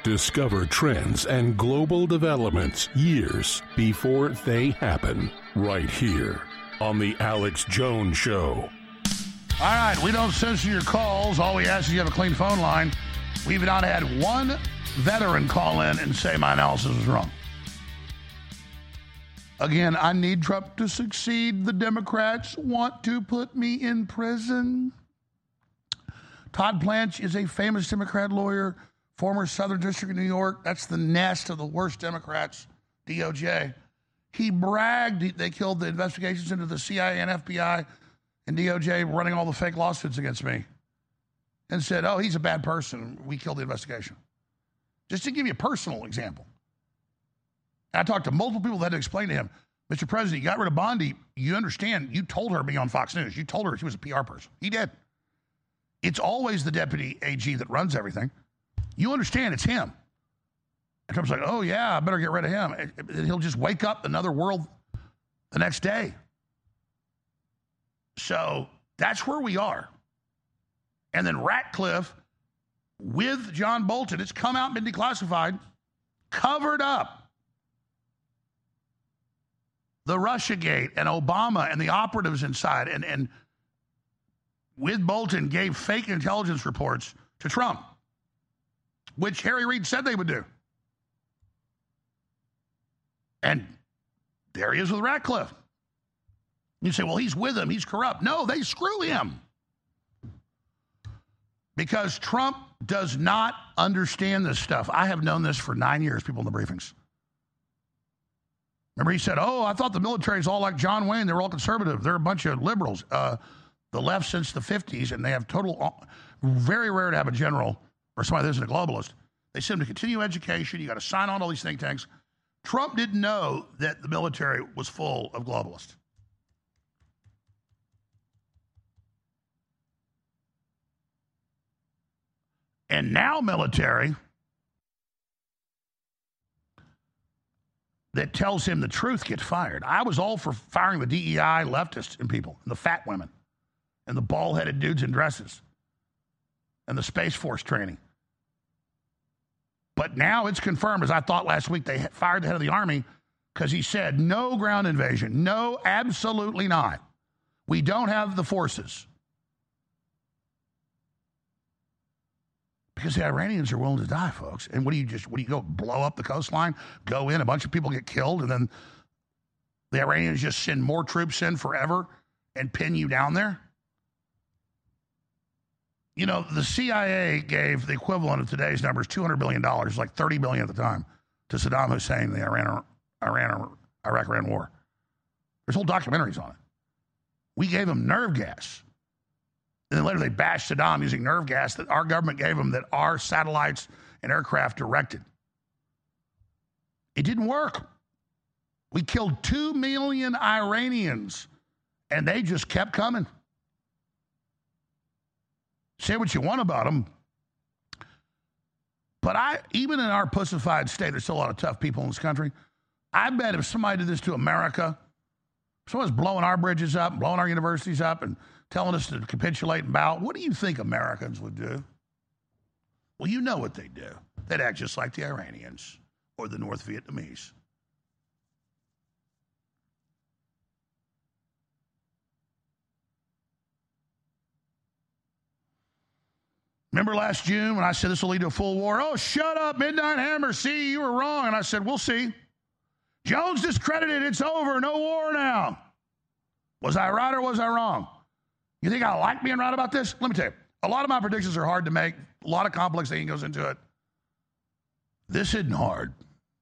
Discover trends and global developments years before they happen, right here on The Alex Jones Show. All right, we don't censor your calls. All we ask is you have a clean phone line. We've not had one veteran call in and say my analysis was wrong. Again, I need Trump to succeed. The Democrats want to put me in prison. Todd Blanche is a famous Democrat lawyer, former Southern District of New York. That's the nest of the worst Democrats, DOJ. He bragged they killed the investigations into the CIA and FBI and DOJ running all the fake lawsuits against me and said, oh, he's a bad person. We killed the investigation. Just to give you a personal example. I talked to multiple people that had to explain to him, Mr. President, you got rid of Bondi. You understand, you told her to be on Fox News. You told her she was a PR person. He did. It's always the deputy AG that runs everything. You understand it's him. And Trump's like, oh, yeah, I better get rid of him. And he'll just wake up another world the next day. So that's where we are. And then Ratcliffe with John Bolton, it's come out, been declassified, covered up the Russiagate and Obama and the operatives inside. And with Bolton gave fake intelligence reports to Trump, which Harry Reid said they would do. And there he is with Ratcliffe. You say, well, he's with him. He's corrupt. No, they screw him. Because Trump does not understand this stuff. I have known this for 9 years, people in the briefings. Remember, he said, oh, I thought the military is all like John Wayne. They're all conservative. They're a bunch of liberals. The left since the 50s, and they have very rare to have a general or somebody that isn't a globalist. They send them to continue education. You got to sign on to all these think tanks. Trump didn't know that the military was full of globalists. And now military that tells him the truth gets fired. I was all for firing the DEI leftists and people, and the fat women, and the bald-headed dudes in dresses, and the Space Force training. But now it's confirmed, as I thought last week, they fired the head of the Army because he said, no ground invasion. No, absolutely not. We don't have the forces. Because the Iranians are willing to die, folks. And what do you go blow up the coastline, go in, a bunch of people get killed, and then the Iranians just send more troops in forever and pin you down there? You know, the CIA gave the equivalent of today's numbers, $200 billion, like $30 billion at the time, to Saddam Hussein in the Iraq-Iran war. There's whole documentaries on it. We gave them nerve gas. And then later they bashed Saddam using nerve gas that our government gave them that our satellites and aircraft directed. It didn't work. We killed 2 million Iranians, and they just kept coming. Say what you want about them. But even in our pussified state, there's still a lot of tough people in this country. I bet if somebody did this to America, if someone's blowing our bridges up, blowing our universities up, and telling us to capitulate and bow, what do you think Americans would do? Well, you know what they'd do. They'd act just like the Iranians or the North Vietnamese. Remember last June when I said this will lead to a full war? Oh, shut up, Midnight Hammer. See, you were wrong. And I said, we'll see. Jones discredited. It's over. No war now. Was I right or was I wrong? You think I like being right about this? Let me tell you. A lot of my predictions are hard to make. A lot of complex thinking goes into it. This isn't hard.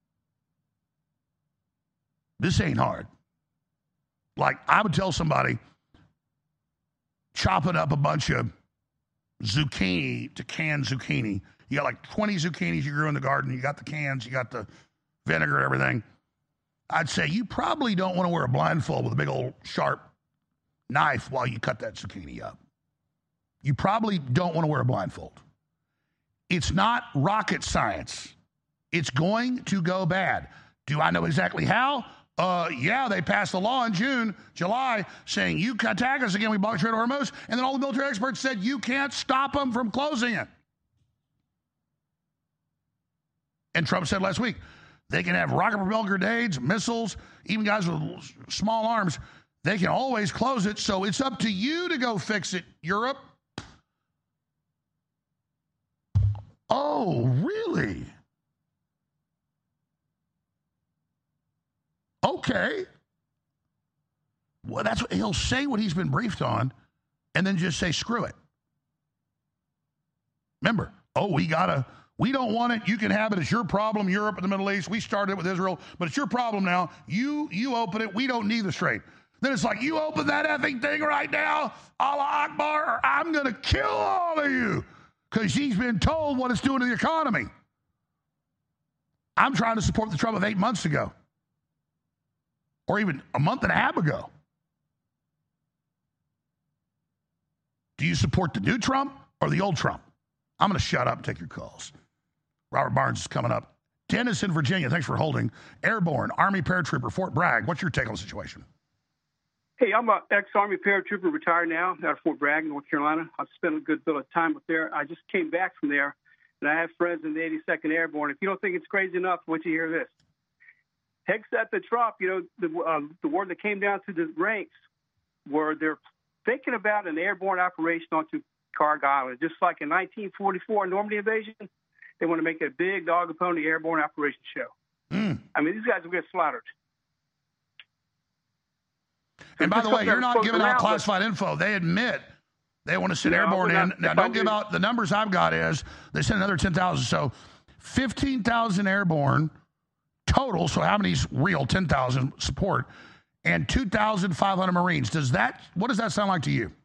This ain't hard. Like, I would tell somebody, chopping up a bunch of zucchini to canned zucchini. You got like 20 zucchinis you grew in the garden. You got the cans. You got the vinegar, everything. I'd say you probably don't want to wear a blindfold with a big old sharp knife while you cut that zucchini up. You probably don't want to wear a blindfold. It's not rocket science. It's going to go bad. Do I know exactly how? Yeah, they passed a law in July, saying you attack us again, we block Strait of Hormuz, and then all the military experts said you can't stop them from closing it. And Trump said last week, they can have rocket-propelled grenades, missiles, even guys with small arms. They can always close it, so it's up to you to go fix it, Europe. Oh, really? Okay. Well, that's what he'll say what he's been briefed on and then just say, screw it. Remember, we don't want it. You can have it. It's your problem, Europe and the Middle East. We started it with Israel, but it's your problem now. You open it. We don't need the strait. Then it's like, you open that effing thing right now, Allah Akbar, or I'm going to kill all of you. Because he's been told what it's doing to the economy. I'm trying to support the Trump of 8 months ago. Or even a month and a half ago. Do you support the new Trump or the old Trump? I'm going to shut up and take your calls. Robert Barnes is coming up. Dennis in Virginia, thanks for holding. Airborne, Army paratrooper, Fort Bragg. What's your take on the situation? Hey, I'm an ex-Army paratrooper, retired now, out of Fort Bragg, North Carolina. I've spent a good bit of time up there. I just came back from there, and I have friends in the 82nd Airborne. If you don't think it's crazy enough, wait till you hear this. Except the Trump, the word that came down to the ranks were they're thinking about an airborne operation onto Carg Island. Just like in 1944 Normandy invasion, they want to make a big dog and pony airborne operation show. I mean, these guys will get slaughtered. And by the way, you're not giving out classified info. They admit they want to send airborne in. Now, don't give out the numbers I've got is they sent another 10,000. So 15,000 airborne total. So how many's real? 10,000 support and 2,500 Marines. What does that sound like to you?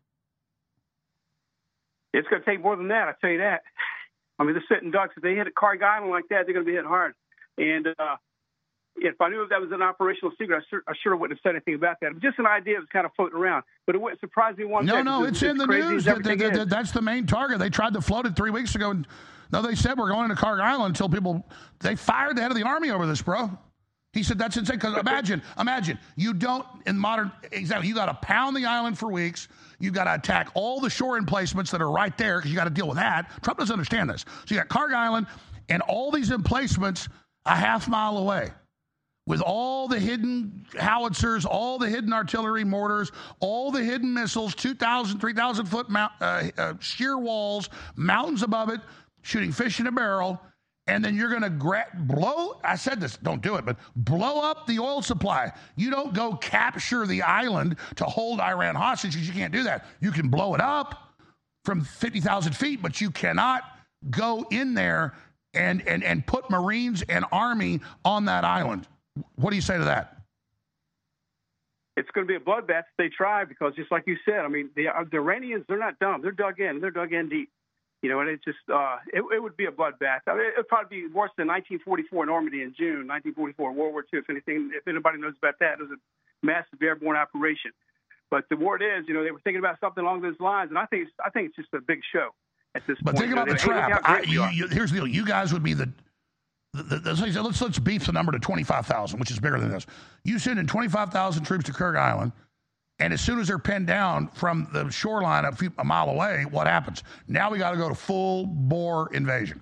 It's going to take more than that. I'll tell you that. I mean, they're sitting ducks. If they hit a Carg Island like that, they're going to be hit hard. And if I knew that was an operational secret, I sure wouldn't have said anything about that. It was just an idea that was kind of floating around. But it wouldn't surprise me one bit. No, it's in the news. That's the main target. They tried to float it 3 weeks ago. And they said we're going into Carg Island until they fired the head of the Army over this, bro. He said that's insane. Because imagine, you don't, in modern, exactly, you got to pound the island for weeks. You got to attack all the shore emplacements that are right there because you got to deal with that. Trump doesn't understand this. So you got Carg Island and all these emplacements a half mile away with all the hidden howitzers, all the hidden artillery mortars, all the hidden missiles, 2,000, 3,000 foot sheer walls, mountains above it, shooting fish in a barrel. And then you're going to blow, I said this, don't do it, but blow up the oil supply. You don't go capture the island to hold Iran hostage because you can't do that. You can blow it up from 50,000 feet, but you cannot go in there and put Marines and Army on that island. What do you say to that? It's going to be a bloodbath if they try because just like you said, I mean, the Iranians, they're not dumb. They're dug in. They're dug in deep. And it just, it would be a bloodbath. I mean, it would probably be worse than 1944 Normandy in June, 1944, World War II. If anybody knows about that, it was a massive airborne operation. But the word is, they were thinking about something along those lines, and I think it's just a big show at this point. But think about the trap. Here's the deal. You guys would be let's beef the number to 25,000, which is bigger than this. You send in 25,000 troops to Carg Island, and as soon as they're pinned down from the shoreline a mile away, what happens? Now we got to go to full-bore invasion.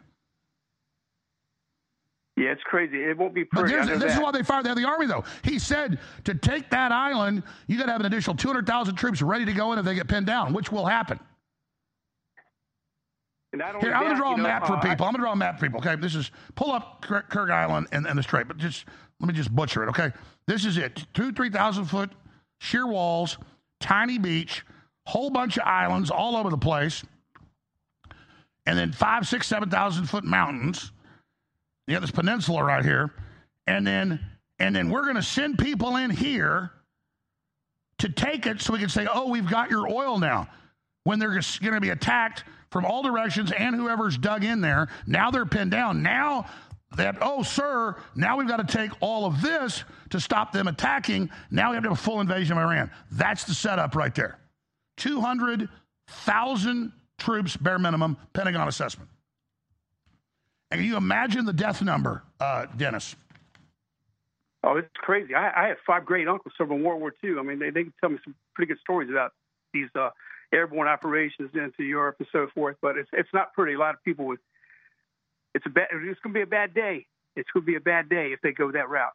Yeah, it's crazy. It won't be pretty. But this is why they fired the Army, though. He said to take that island, you got to have an additional 200,000 troops ready to go in if they get pinned down, which will happen. Here, I'm going to draw a map for people. I'm going to draw a map for people, okay? This is, pull up Carg Island and the strait, but let me just butcher it, okay? This is it. 3,000 foot sheer walls, tiny beach, whole bunch of islands all over the place, and then 5,000, 6,000, 7,000 foot mountains. You got this peninsula right here, and then we're going to send people in here to take it so we can say, oh, we've got your oil now. When they're going to be attacked from all directions and whoever's dug in there, now they're pinned down. Now that, oh, sir, now we've got to take all of this to stop them attacking. Now we have to have a full invasion of Iran. That's the setup right there. 200,000 troops, bare minimum, Pentagon assessment. And can you imagine the death number, Dennis? Oh, it's crazy. I had 5 great uncles serve in World War II. I mean, they can tell me some pretty good stories about these airborne operations into Europe and so forth. But it's not pretty. A lot of people would. It's going to be a bad day. It's going to be a bad day if they go that route.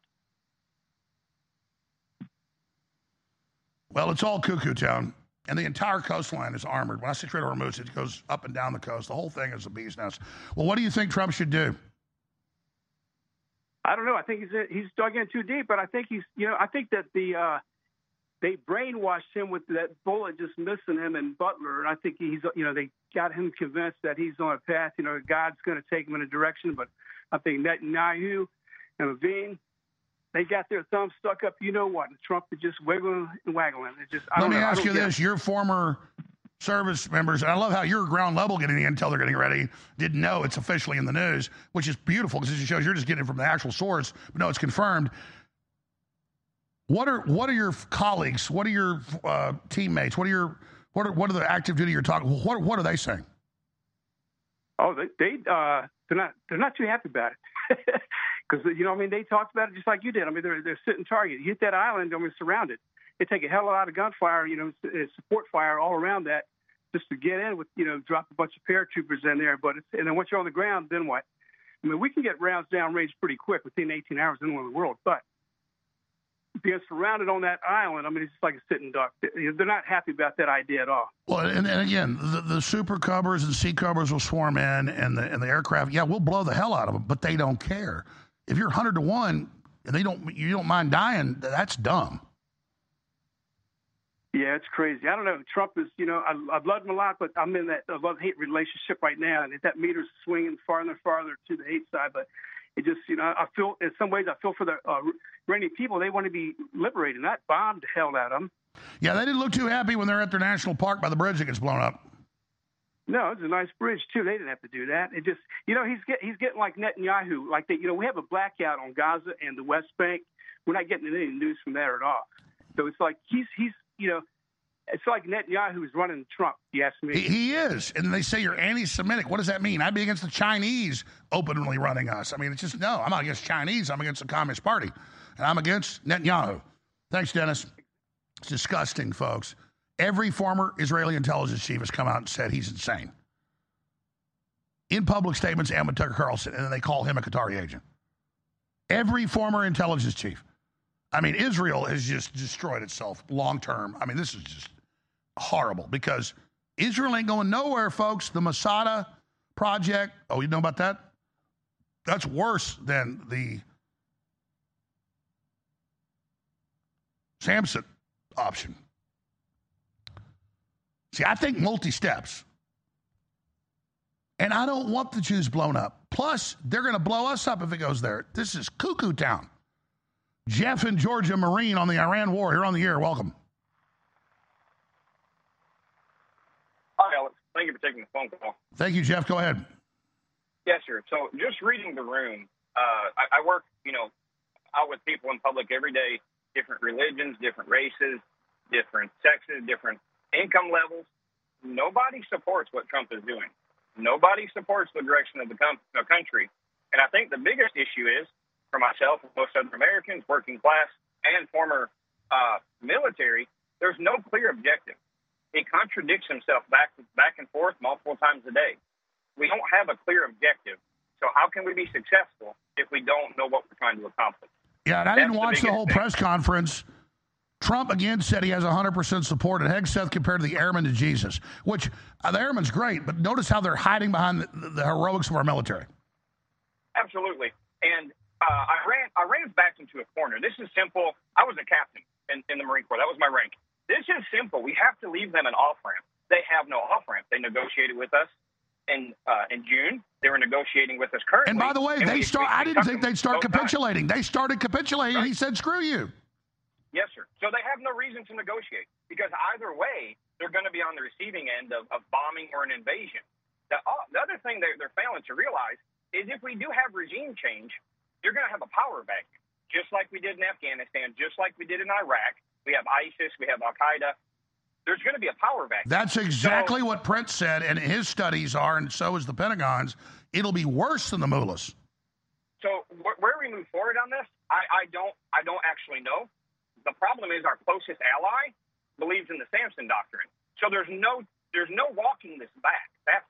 Well, it's all cuckoo town, and the entire coastline is armored. When I say Strait of Hormuz, it goes up and down the coast. The whole thing is a bee's nest. Well, what do you think Trump should do? I don't know. I think he's dug in too deep, but I think I think that they brainwashed him with that bullet just missing him in Butler, and I think they got him convinced that he's on a path. God's going to take him in a direction, but I think Netanyahu and Levine, they got their thumbs stuck up. You know what? And Trump is just wiggling and waggling. Let me ask you this: your former service members, and I love how you're ground level getting the intel they're getting ready, didn't know it's officially in the news, which is beautiful because it shows you're just getting it from the actual source. But no, it's confirmed. What are your colleagues? What are your teammates? What are the active duty you're talking? What are they saying? Oh, they're not too happy about it because they talked about it just like you did. I mean, they're sitting target. You hit that island, surrounded. They take a hell of a lot of gunfire, support fire all around that just to get in with, drop a bunch of paratroopers in there. And then once you're on the ground, then what? I mean, we can get rounds downrange pretty quick within 18 hours anywhere in the world, but being surrounded on that island, I mean, it's just like a sitting duck. They're not happy about that idea at all. Well, and again, the super covers and sea covers will swarm in, and the aircraft, we'll blow the hell out of them, but they don't care. If you're 100 to 1 and you don't mind dying, that's dumb. Yeah, it's crazy. I don't know. Trump is, I've loved him a lot, but I'm in that love-hate relationship right now, and that meter's swinging farther and farther to the hate side. But it just, I feel, in some ways, for the Iranian people. They want to be liberated, not bombed the hell out of them. Yeah, they didn't look too happy when they're at their national park by the bridge that gets blown up. No, it's a nice bridge, too. They didn't have to do that. It just, he's getting like Netanyahu. Like, we have a blackout on Gaza and the West Bank. We're not getting any news from there at all. So it's like he's it's like Netanyahu is running Trump, you ask me. He is. And they say you're anti-Semitic. What does that mean? I'd be against the Chinese openly running us. I mean, it's just, no, I'm not against Chinese. I'm against the Communist Party. And I'm against Netanyahu. Thanks, Dennis. It's disgusting, folks. Every former Israeli intelligence chief has come out and said he's insane. In public statements, and with Tucker Carlson, and then they call him a Qatari agent. Every former intelligence chief. I mean, Israel has just destroyed itself long term. I mean, this is just horrible because Israel ain't going nowhere, folks. The Masada project, oh, you know about that? That's worse than the Samson option. See, I think multi-steps. And I don't want the Jews blown up. Plus, they're going to blow us up if it goes there. This is cuckoo town. Jeff in Georgia, Marine on the Iran war. You're on the air. Welcome. Hi, Alex. Thank you for taking the phone call. Thank you, Jeff. Go ahead. Yes, sir. So just reading the room, I work, out with people in public every day, different religions, different races, different sexes, different income levels. Nobody supports what Trump is doing. Nobody supports the direction of the country. And I think the biggest issue is, for myself and most other Americans, working class and former military, there's no clear objective. He contradicts himself back and forth multiple times a day. We don't have a clear objective. So how can we be successful if we don't know what we're trying to accomplish? Yeah, and I didn't watch the whole press conference. Trump again said he has 100% support at Hegseth compared to the airmen to Jesus, which the airmen's great, but notice how they're hiding behind the heroics of our military. Absolutely. And I ran back into a corner. This is simple. I was a captain in the Marine Corps. That was my rank. This is simple. We have to leave them an off-ramp. They have no off-ramp. They negotiated with us in June. They were negotiating with us currently. And by the way, I didn't think they'd start capitulating. They started capitulating. Right. He said, screw you. Yes, sir. So they have no reason to negotiate because either way, they're going to be on the receiving end of bombing or an invasion. The other thing they're failing to realize is if we do have regime change, you're going to have a power vacuum, just like we did in Afghanistan, just like we did in Iraq. We have ISIS, we have Al-Qaeda. There's going to be a power vacuum. That's exactly what Prince said, and his studies are, and so is the Pentagon's. It'll be worse than the mullahs. So where we move forward on this, I don't actually know. The problem is our closest ally believes in the Samson doctrine. So there's no walking this back. That's the problem.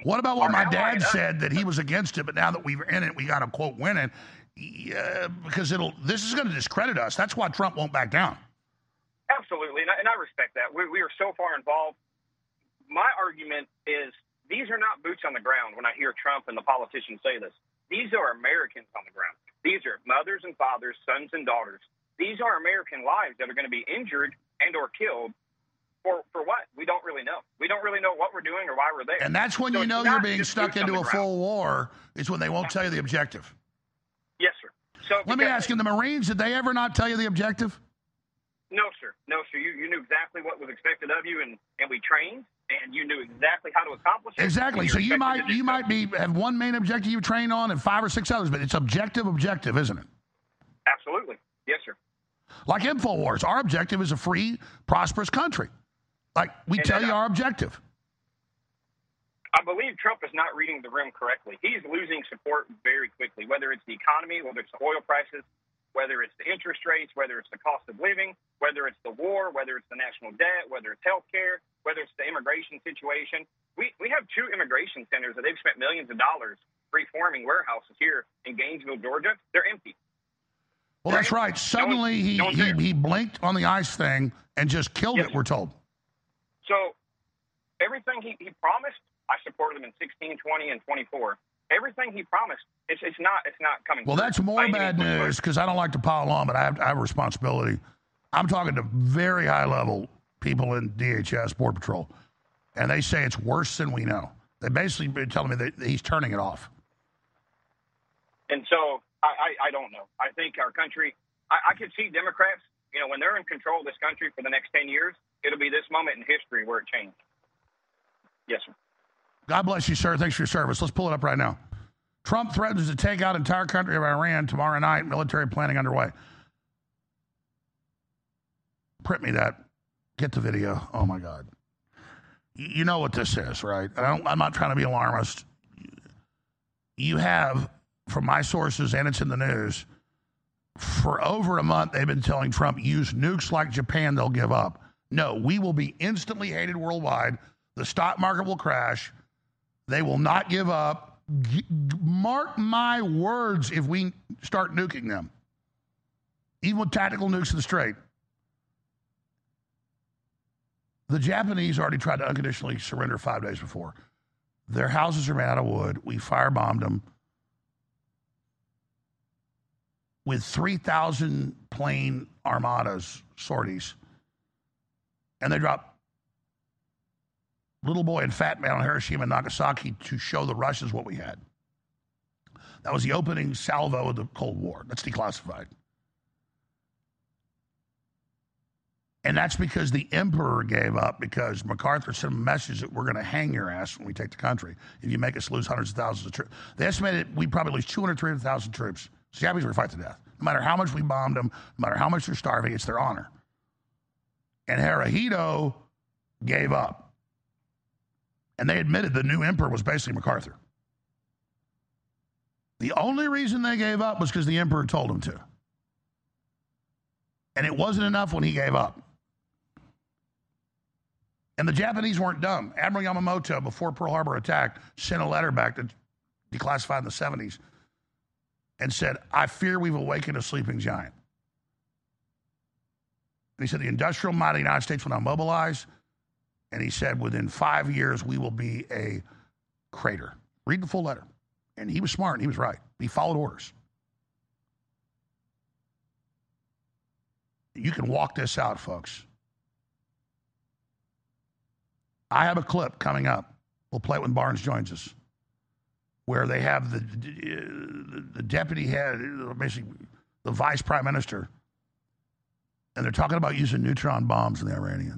What about what our my ally dad and us. said, that he was against it, but now that we're in it, we got to, quote, win it? Yeah, because this is going to discredit us. That's why Trump won't back down. Absolutely, and I respect that. We are so far involved. My argument is these are not boots on the ground when I hear Trump and the politicians say this. These are Americans on the ground. These are mothers and fathers, sons and daughters. These are American lives that are going to be injured and or killed for what? We don't really know. We don't really know what we're doing or why we're there. And that's when So you know it's you're not being just stuck boots on into the a ground. full war, is when they won't tell you the objective. Yes, sir. So Let me ask you, the Marines, did they ever not tell you the objective? No, sir. No, sir. You knew exactly what was expected of you, and we trained, and you knew exactly how to accomplish it. Exactly. So you might have one main objective you train on and 5 or 6 others, but it's objective, isn't it? Absolutely. Yes, sir. Like InfoWars, our objective is a free, prosperous country. Like, we tell you our objective. I believe Trump is not reading the room correctly. He's losing support very quickly, whether it's the economy, whether it's the oil prices, whether it's the interest rates, whether it's the cost of living, whether it's the war, whether it's the national debt, whether it's health care, whether it's the immigration situation. We have 2 immigration centers that they've spent millions of dollars reforming warehouses here in Gainesville, Georgia. They're empty. Well, that's right. Suddenly he blinked on the ICE thing and just killed it, we're told. So everything he promised, I supported him in 16, 20, and 24. Everything he promised, it's not coming. Well, that's more bad news, because I don't like to pile on, but I have a responsibility. I'm talking to very high-level people in DHS, Border Patrol, and they say it's worse than we know. They basically been telling me that he's turning it off. And so I don't know. I think our country, I could see Democrats, when they're in control of this country for the next 10 years, it'll be this moment in history where it changed. Yes, sir. God bless you, sir. Thanks for your service. Let's pull it up right now. Trump threatens to take out entire country of Iran tomorrow night. Military planning underway. Print me that. Get the video. Oh, my God. You know what this is, right? I'm not trying to be alarmist. You have, from my sources, and it's in the news, for over a month, they've been telling Trump, use nukes like Japan, they'll give up. No, we will be instantly hated worldwide. The stock market will crash. They will not give up. Mark my words if we start nuking them. Even with tactical nukes in the Strait. The Japanese already tried to unconditionally surrender 5 days before. Their houses are made out of wood. We firebombed them with 3,000 plane armadas, sorties. And they dropped Little Boy and Fat Man on Hiroshima and Nagasaki to show the Russians what we had. That was the opening salvo of the Cold War. That's declassified. And that's because the emperor gave up, because MacArthur sent a message that we're going to hang your ass when we take the country if you make us lose hundreds of thousands of troops. They estimated we'd probably lose 200,000, 300,000 troops. The Japanese were going to fight to death. No matter how much we bombed them, no matter how much they're starving, it's their honor. And Hirohito gave up. And they admitted the new emperor was basically MacArthur. The only reason they gave up was because the emperor told them to. And it wasn't enough when he gave up. And the Japanese weren't dumb. Admiral Yamamoto, before Pearl Harbor attack, sent a letter back to declassified in the 70s and said, I fear we've awakened a sleeping giant. And he said the industrial might of the United States will now mobilize. And he said, within 5 years, we will be a crater. Read the full letter. And he was smart and he was right. He followed orders. You can walk this out, folks. I have a clip coming up. We'll play it when Barnes joins us, where they have the deputy head, basically the vice prime minister, and they're talking about using neutron bombs in the Iranians.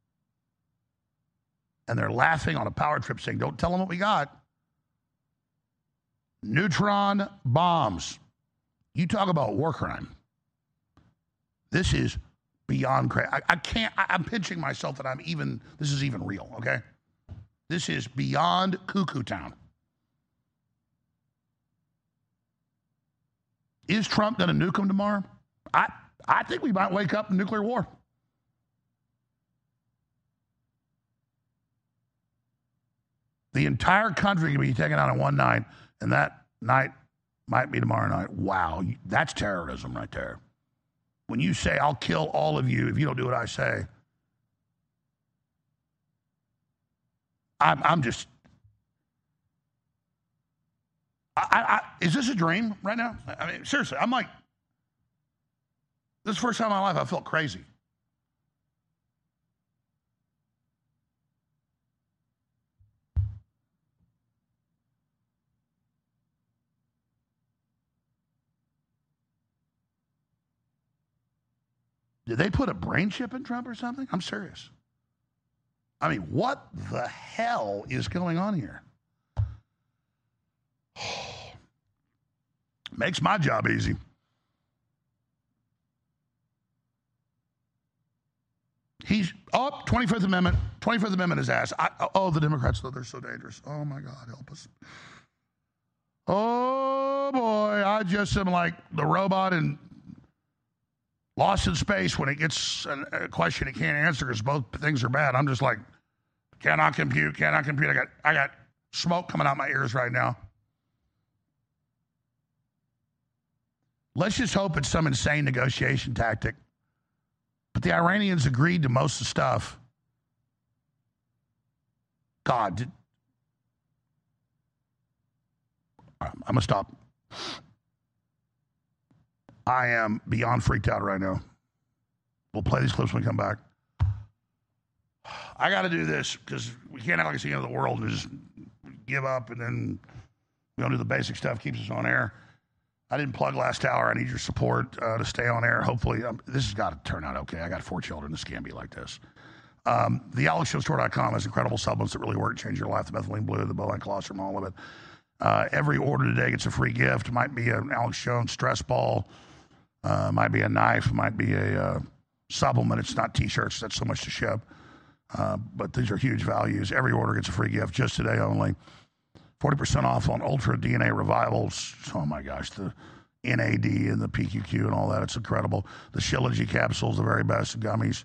And they're laughing on a power trip saying, don't tell them what we got. Neutron bombs. You talk about war crime. This is beyond crazy. I'm pinching myself that this is even real, okay? This is beyond cuckoo town. Is Trump going to nuke them tomorrow? I think we might wake up in nuclear war. The entire country can be taken out in one night, and that night might be tomorrow night. Wow, that's terrorism right there. When you say, I'll kill all of you if you don't do what I say, I'm just... is this a dream right now? I mean, seriously, I'm like... This is the first time in my life I felt crazy. Did they put a brain chip in Trump or something? I'm serious. I mean, what the hell is going on here? Makes my job easy. He's up, 25th Amendment. 25th Amendment is ass. The Democrats, though, they're so dangerous. Oh, my God, help us. Oh, boy, I just am like the robot in Lost in Space when it gets a question it can't answer because both things are bad. I'm just like, cannot compute. I got smoke coming out my ears right now. Let's just hope it's some insane negotiation tactic. But the Iranians agreed to most of the stuff. God. I'm going to stop. I am beyond freaked out right now. We'll play these clips when we come back. I got to do this because we can't act like it's the end of the world and just give up and then we don't do the basic stuff, keeps us on air. I didn't plug last hour. I need your support to stay on air. Hopefully, this has got to turn out okay. I got 4 children. This can't be like this. The AlexJonesStore.com has incredible supplements that really work, change your life. The methylene blue, the bovine colostrum, all of it. Every order today gets a free gift. Might be an Alex Jones stress ball. Might be a knife. Might be a supplement. It's not T-shirts. That's so much to ship. But these are huge values. Every order gets a free gift just today only. 40% off on Ultra DNA Revivals. Oh, my gosh. The NAD and the PQQ and all that. It's incredible. The Shilajit capsules, the very best. Gummies.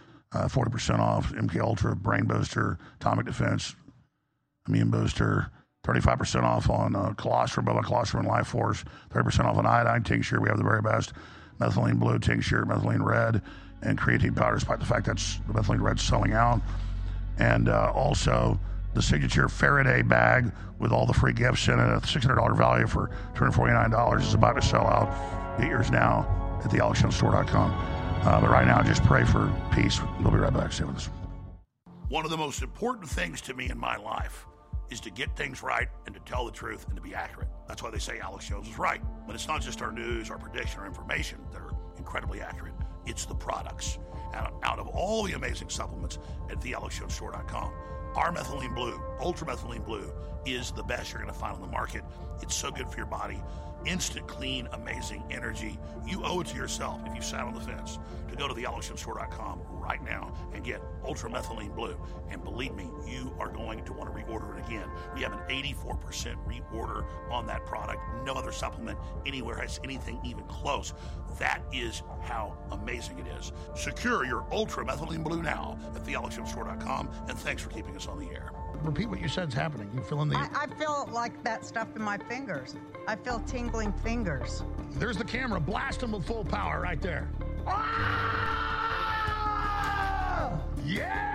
40% off. MK Ultra, Brain Booster, Atomic Defense, Immune Booster. 35% off on colostrum, bovine colostrum, and Life Force. 30% off on iodine tincture. We have the very best methylene blue tincture, methylene red, and creatine powder, despite the fact that's the methylene red's selling out. And also the signature Faraday bag with all the free gifts in it, a $600 value for $249 is about to sell out. Get yours now at thealexjonesstore.com. But right now, just pray for peace. We'll be right back. Stay with us. One of the most important things to me in my life is to get things right and to tell the truth and to be accurate. That's why they say Alex Jones is right. But it's not just our news, our prediction, our information that are incredibly accurate. It's the products. And out of all the amazing supplements at thealexjonesstore.com, our methylene blue, ultra methylene blue, is the best you're going to find on the market. It's so good for your body. Instant, clean, amazing energy. You owe it to yourself if you sat on the fence to go to thealexjonesstore.com right now and get Ultra Methylene Blue. And believe me, you are going to want to reorder it again. We have an 84% reorder on that product. No other supplement anywhere has anything even close. That is how amazing it is. Secure your Ultra Methylene Blue now at thealexjonesstore.com. And thanks for keeping us on the air. Repeat what you said is happening. You feel in the... I feel like that stuff in my fingers. I feel tingling fingers. There's the camera. Blast them with full power right there. Ah! Yeah!